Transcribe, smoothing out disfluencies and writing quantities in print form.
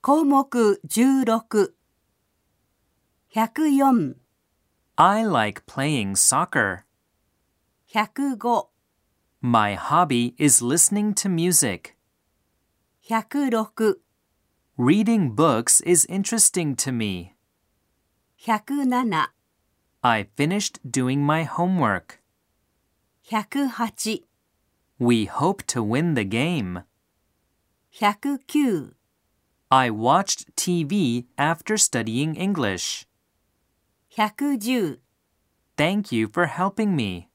項目16。104、 I like playing soccer. 105、 My hobby is listening to music. 106、 Reading books is interesting to me. 107、 I finished doing my homework. 108、 We hope to win the game. 109、 I watched TV after studying English. 110。 Thank you for helping me.